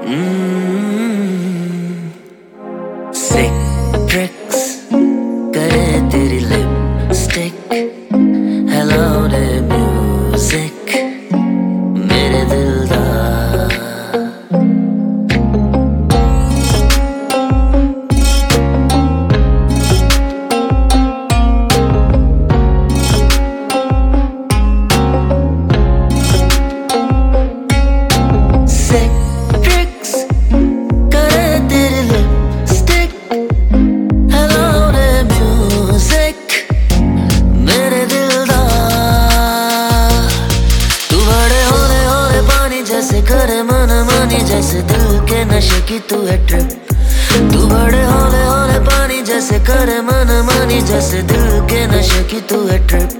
Sick tricks करे तेरी lipstick, hello रे म्यूजिक मेरे दिलदार। Sick tricks करे तेरी लिपस्टिक, हेलो रे म्यूजिक मेरे दिलदार। तू बड़े होले होले पानी जैसे करे मन मानी, जैसे दिल के नशे की तू है ट्रिप। तू बड़े होले होले पानी जैसे करे मन मानी, जैसे दिल के नशे की तू है ट्रिप।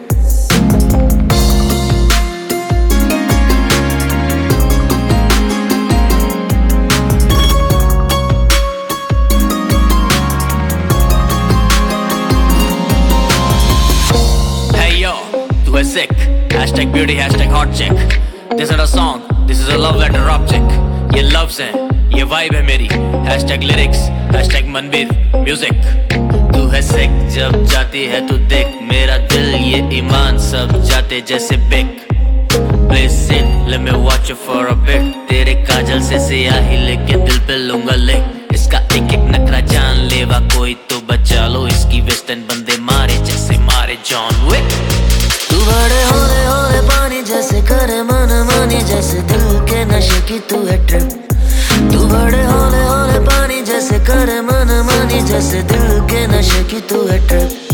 तू है sick, hashtag beauty, hashtag hot chick. This is a song, this is a love letter object. ये loves है, ये vibe है मेरी, hashtag lyrics, hashtag Manveer music. तू है sick जब जाती है तू देख, मेरा दिल ये ईमान सब जाते जैसे बिक। Please sit, let me watch you for a bit. तेरे काजल से सियाही लेके दिल पे लूंगा लिक। इसका एक एक नखरा जान लेवा कोई तो बचा लो, इसकी वेस्टर्न बंदे मारे जैसे मारे जॉन विक। तू बड़े होले होले पानी जैसे करे मन मानी, जैसे दिल के नशे की तू है ट्रिप। तू बड़े होले होले पानी जैसे करे मन मानी, जैसे दिल के नशे की तू है ट्रिप।